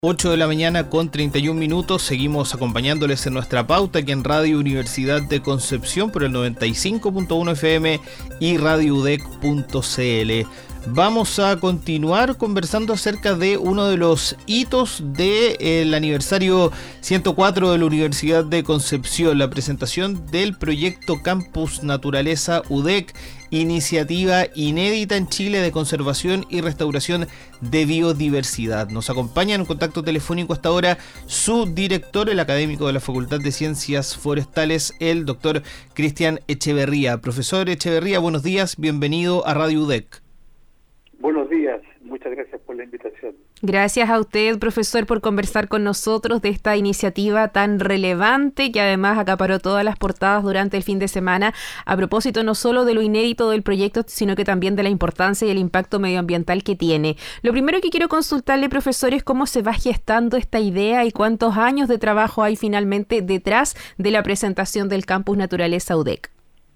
8 de la mañana con 31 minutos, seguimos acompañándoles en nuestra pauta aquí en Radio Universidad de Concepción por el 95.1 FM y radioudec.cl. Vamos a continuar conversando acerca de uno de los hitos del aniversario 104 de la Universidad de Concepción, la presentación del proyecto Campus Naturaleza UDEC, iniciativa inédita en Chile de conservación y restauración de biodiversidad. Nos acompaña en un contacto telefónico hasta ahora su director, el académico de la Facultad de Ciencias Forestales, el doctor Cristian Echeverría. Profesor Echeverría, buenos días, bienvenido a Radio UDEC. Buenos días, muchas gracias por la invitación. Gracias a usted, profesor, por conversar con nosotros de esta iniciativa tan relevante que además acaparó todas las portadas durante el fin de semana, a propósito no solo de lo inédito del proyecto, sino que también de la importancia y el impacto medioambiental que tiene. Lo primero que quiero consultarle, profesor, es cómo se va gestando esta idea y cuántos años de trabajo hay finalmente detrás de la presentación del Campus Naturaleza UDEC.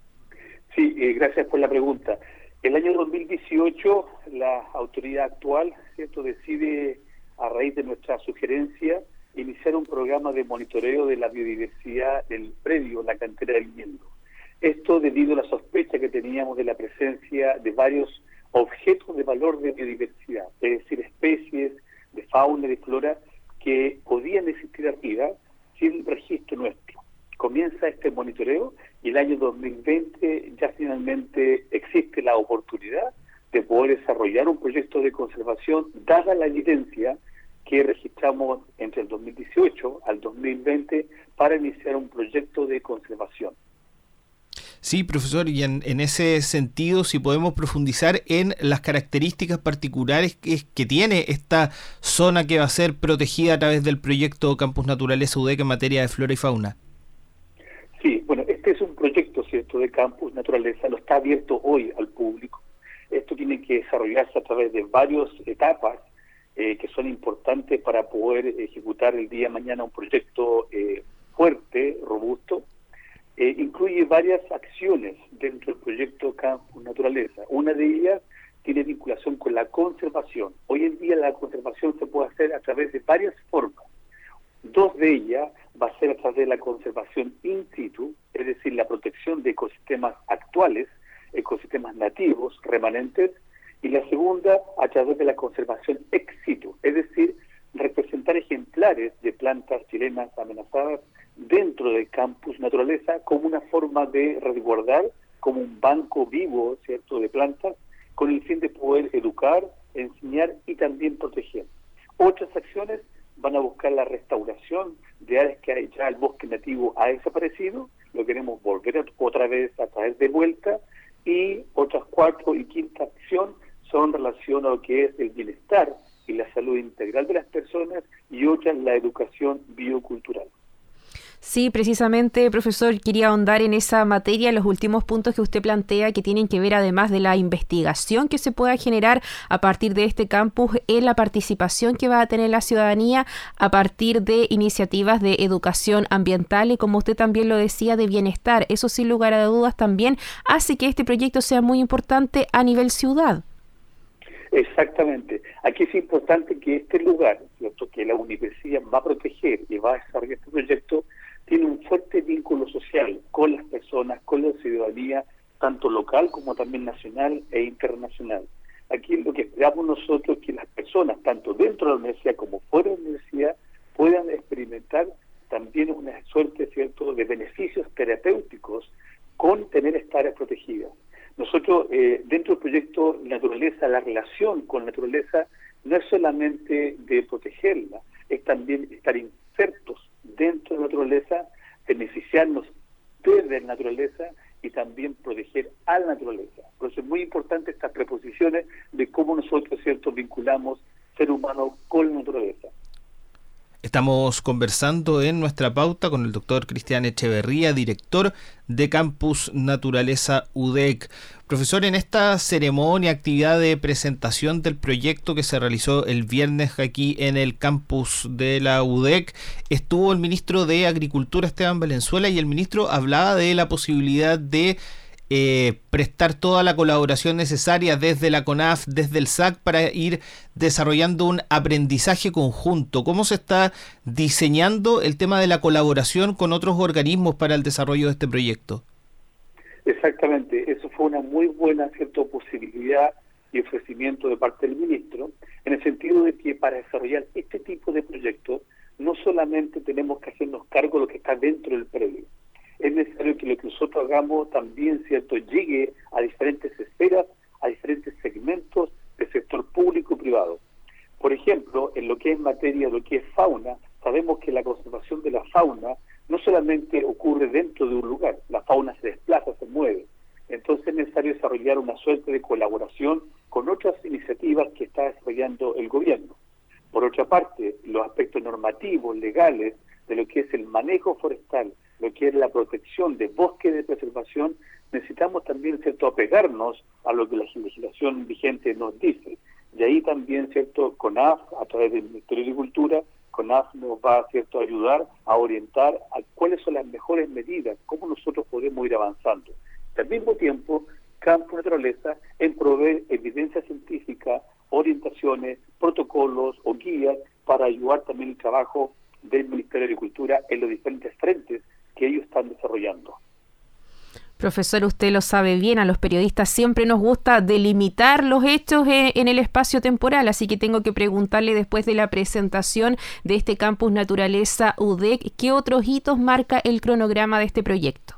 Sí, gracias por la pregunta. El año 2018, la autoridad actual, ¿cierto?, decide, a raíz de nuestra sugerencia, iniciar un programa de monitoreo de la biodiversidad del predio, la cantera del Ñendo. Esto debido a la sospecha que teníamos de la presencia de varios objetos de valor de biodiversidad, es decir, especies de fauna y de flora que podían existir arriba sin registro nuestro. Comienza este monitoreo y el año 2020 ya finalmente existe la oportunidad de poder desarrollar un proyecto de conservación, dada la evidencia que registramos entre el 2018 al 2020 para iniciar un proyecto de conservación. Sí, profesor, y en ese sentido, si podemos profundizar en las características particulares que tiene esta zona que va a ser protegida a través del proyecto Campus Naturaleza UDEC en materia de flora y fauna. Sí, bueno, este es un proyecto, ¿cierto?, de Campus Naturaleza, no está abierto hoy al público. Esto tiene que desarrollarse a través de varias etapas que son importantes para poder ejecutar el día de mañana un proyecto fuerte, robusto. Incluye varias acciones dentro del proyecto Campus Naturaleza. Una de ellas tiene vinculación con la conservación. Hoy en día la conservación se puede hacer a través de varias formas. Dos de ellas va a ser a través de la conservación in situ, es decir, la protección de ecosistemas actuales, ecosistemas nativos, remanentes, y la segunda a través de la conservación ex situ, es decir, representar ejemplares de plantas chilenas amenazadas dentro del Campus Naturaleza como una forma de resguardar, como un banco vivo, ¿cierto?, de plantas, con el fin de poder educar, enseñar y también proteger. Otras acciones van a buscar la restauración de áreas que ya el bosque nativo ha desaparecido, lo queremos volver otra vez a traer de vuelta, y otras cuarta y quinta acción son en relación a lo que es el bienestar y la salud integral de las personas, y otras la educación biocultural. Sí, precisamente, profesor, quería ahondar en esa materia, los últimos puntos que usted plantea que tienen que ver, además de la investigación que se pueda generar a partir de este campus, en la participación que va a tener la ciudadanía a partir de iniciativas de educación ambiental y, como usted también lo decía, de bienestar. Eso, sin lugar a dudas, también hace que este proyecto sea muy importante a nivel ciudad. Exactamente. Aquí es importante que este lugar, ¿cierto?, que la universidad va a proteger y va a desarrollar este proyecto, tiene un fuerte vínculo social con las personas, con la ciudadanía, tanto local como también nacional e internacional. Aquí lo que esperamos nosotros es que las personas, tanto dentro de la universidad como fuera de la universidad, puedan experimentar también una suerte, ¿cierto?, de beneficios terapéuticos con tener estas áreas protegidas. Nosotros, dentro del proyecto Naturaleza, la relación con la naturaleza no es solamente de protegerla, es también estar insertos dentro de la naturaleza, beneficiarnos desde la naturaleza y también proteger a la naturaleza. Por eso es muy importante estas preposiciones de cómo nosotros, ¿cierto?, vinculamos ser humano con la naturaleza. Estamos conversando en nuestra pauta con el doctor Cristian Echeverría, director de Campus Naturaleza UDEC. Profesor, en esta ceremonia, actividad de presentación del proyecto que se realizó el viernes aquí en el campus de la UDEC, estuvo el ministro de Agricultura, Esteban Valenzuela, y el ministro hablaba de la posibilidad de prestar toda la colaboración necesaria desde la CONAF, desde el SAC, para ir desarrollando un aprendizaje conjunto. ¿Cómo se está diseñando el tema de la colaboración con otros organismos para el desarrollo de este proyecto? Exactamente, eso fue una muy buena posibilidad y ofrecimiento de parte del ministro, en el sentido de que para desarrollar este tipo de proyectos no solamente tenemos que hacernos cargo de lo que está dentro del predio, es necesario que lo que nosotros hagamos también, llegue a diferentes esferas, a diferentes segmentos del sector público y privado. Por ejemplo, en lo que es materia, lo que es fauna, sabemos que la conservación de la fauna no solamente ocurre dentro de un lugar, la fauna se desplaza, se mueve. Entonces es necesario desarrollar una suerte de colaboración con otras iniciativas que está desarrollando el gobierno. Por otra parte, los aspectos normativos, legales, de lo que es el manejo forestal, lo que es la protección de bosques de preservación, necesitamos también, apegarnos a lo que la legislación vigente nos dice. Y ahí también, CONAF, a través del Ministerio de Agricultura, CONAF nos va a ayudar a orientar a cuáles son las mejores medidas, cómo nosotros podemos ir avanzando. Al mismo tiempo, Campo Naturaleza en proveer evidencia científica, orientaciones, protocolos o guías para ayudar también el trabajo del Ministerio de Agricultura en los diferentes frentes que ellos están desarrollando. Profesor, usted lo sabe bien, a los periodistas siempre nos gusta delimitar los hechos en el espacio temporal, así que tengo que preguntarle, después de la presentación de este Campus Naturaleza UDEC, ¿qué otros hitos marca el cronograma de este proyecto?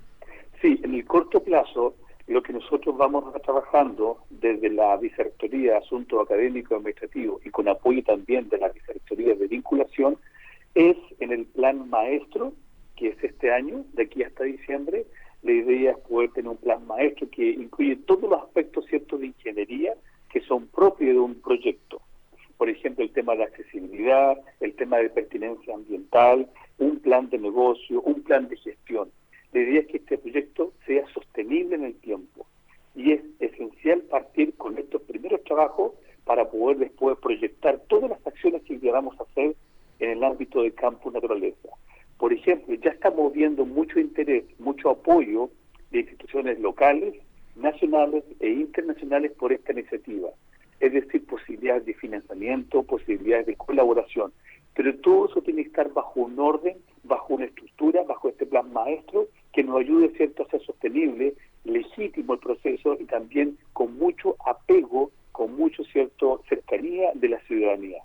Sí, en el corto plazo, lo que nosotros vamos a trabajando desde la Vicerrectoría de Asuntos Académicos y Administrativos y con apoyo también de la Vicerrectoría de Vinculación, es en el plan maestro, que es este año, de aquí hasta diciembre. La idea es poder tener un plan maestro que incluye todos los aspectos de ingeniería que son propios de un proyecto. Por ejemplo, el tema de la accesibilidad, el tema de pertinencia ambiental, un plan de negocio, un plan de gestión. La idea es que este proyecto sea sostenible en el tiempo y es esencial partir con estos primeros trabajos para poder después proyectar todas las acciones que queramos hacer en el ámbito de Campus Naturaleza. Por ejemplo, ya estamos viendo mucho interés, mucho apoyo de instituciones locales, nacionales e internacionales por esta iniciativa. Es decir, posibilidades de financiamiento, posibilidades de colaboración. Pero todo eso tiene que estar bajo un orden, bajo una estructura, bajo este plan maestro, que nos ayude, a ser sostenible, legítimo el proceso y también con mucho apego, con mucho, cercanía de la ciudadanía.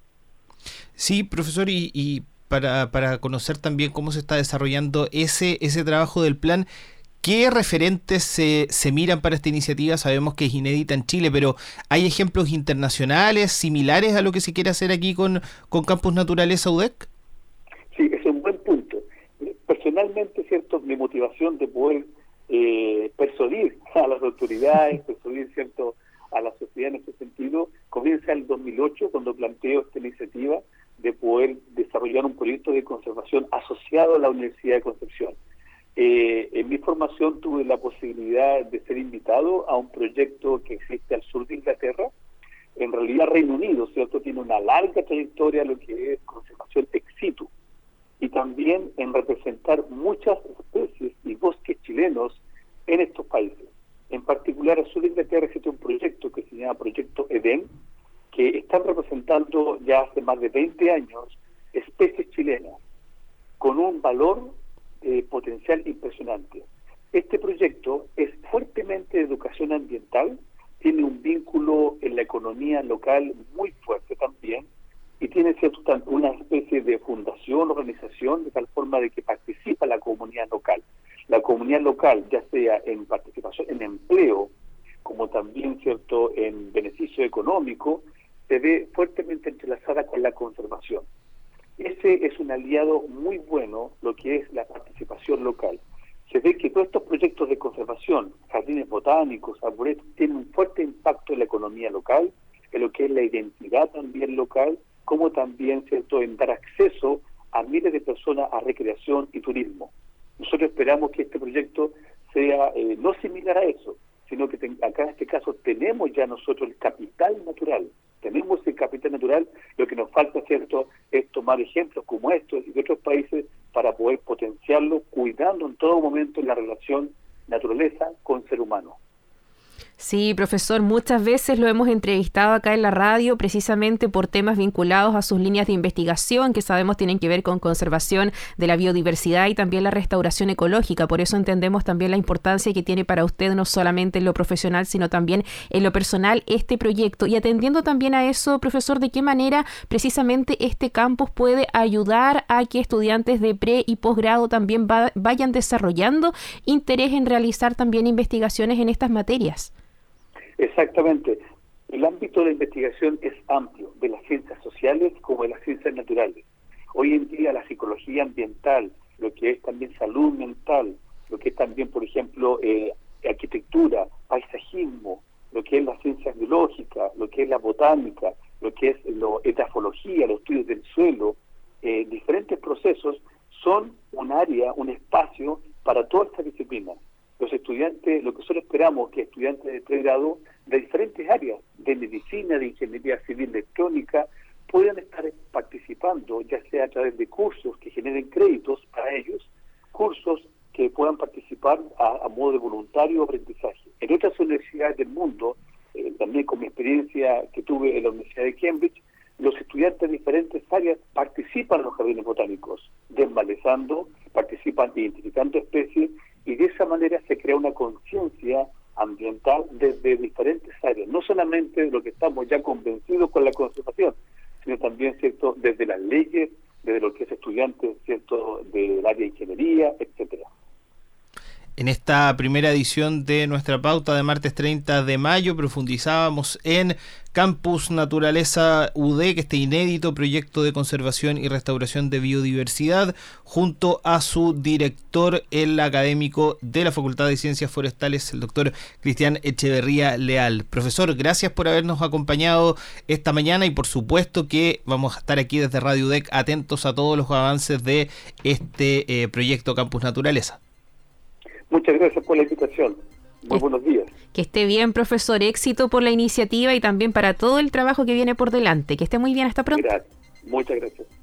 Sí, profesor, y para conocer también cómo se está desarrollando ese trabajo del plan, ¿qué referentes se miran para esta iniciativa? Sabemos que es inédita en Chile, pero ¿hay ejemplos internacionales similares a lo que se quiere hacer aquí con Campus Naturaleza UDEC? Sí, es un buen punto. Personalmente, mi motivación de poder persuadir a las autoridades, persuadir, a la sociedad en ese sentido, comienza en el 2008, cuando planteo esta iniciativa de poder desarrollar un proyecto de conservación asociado a la Universidad de Concepción. En mi formación tuve la posibilidad de ser invitado a un proyecto que existe al sur de Inglaterra. En realidad Reino Unido, tiene una larga trayectoria lo que es conservación ex situ, y también en representar muchas especies y bosques chilenos en estos países. En particular, al sur de Inglaterra existe un proyecto que se llama Proyecto Edén, que están representando ya hace más de 20 años especies chilenas con un valor potencial impresionante. Este proyecto es fuertemente de educación ambiental, tiene un vínculo en la economía local muy fuerte también, y tiene una especie de fundación, organización, de tal forma de que participa la comunidad local. La comunidad local, ya sea en participación, en empleo, como también, en beneficio económico, se ve fuertemente entrelazada con la conservación. Ese es un aliado muy bueno, lo que es la participación local. Se ve que todos estos proyectos de conservación, jardines botánicos, arboretos, tienen un fuerte impacto en la economía local, en lo que es la identidad también local, como también, en dar acceso a miles de personas a recreación y turismo. Nosotros esperamos que este proyecto sea no similar a eso, sino que acá en este caso tenemos ya nosotros el capital natural. Tenemos el capital natural, lo que nos falta, es tomar ejemplos como estos y de otros países para poder potenciarlo, cuidando en todo momento la relación naturaleza con ser humano. Sí, profesor, muchas veces lo hemos entrevistado acá en la radio precisamente por temas vinculados a sus líneas de investigación que sabemos tienen que ver con conservación de la biodiversidad y también la restauración ecológica. Por eso entendemos también la importancia que tiene para usted no solamente en lo profesional, sino también en lo personal este proyecto. Y atendiendo también a eso, profesor, ¿de qué manera precisamente este campus puede ayudar a que estudiantes de pre y posgrado también vayan desarrollando interés en realizar también investigaciones en estas materias? Exactamente. El ámbito de la investigación es amplio, de las ciencias sociales como de las ciencias naturales. Hoy en día la psicología ambiental, lo que es también salud mental, lo que es también, por ejemplo, arquitectura, paisajismo, lo que es la ciencia biológica, lo que es la botánica, lo que es la edafología, los estudios del suelo, diferentes procesos son un área, un espacio para todas estas disciplinas. Los estudiantes, lo que nosotros esperamos que estudiantes de pregrado de diferentes áreas, de medicina, de ingeniería civil electrónica, puedan estar participando, ya sea a través de cursos que generen créditos para ellos, cursos que puedan participar a modo de voluntario o aprendizaje. En otras universidades del mundo, también con mi experiencia que tuve en la Universidad de Cambridge, los estudiantes de diferentes áreas participan en los jardines botánicos, desmalezando, participan identificando especies, y de esa manera se crea una conciencia ambiental desde diferentes áreas, no solamente de lo que estamos ya convencidos con la conservación, sino también, ¿cierto?, desde las leyes, desde lo que es estudiante, ¿cierto?, del área de ingeniería, etcétera. En esta primera edición de nuestra pauta de martes 30 de mayo profundizábamos en Campus Naturaleza UDEC, este inédito proyecto de conservación y restauración de biodiversidad, junto a su director, el académico de la Facultad de Ciencias Forestales, el doctor Cristian Echeverría Leal. Profesor, gracias por habernos acompañado esta mañana y por supuesto que vamos a estar aquí desde Radio UDEC atentos a todos los avances de este proyecto Campus Naturaleza. Muchas gracias por la invitación. Muy buenos días. Que esté bien, profesor. Éxito por la iniciativa y también para todo el trabajo que viene por delante. Que esté muy bien. Hasta pronto. Gracias. Muchas gracias.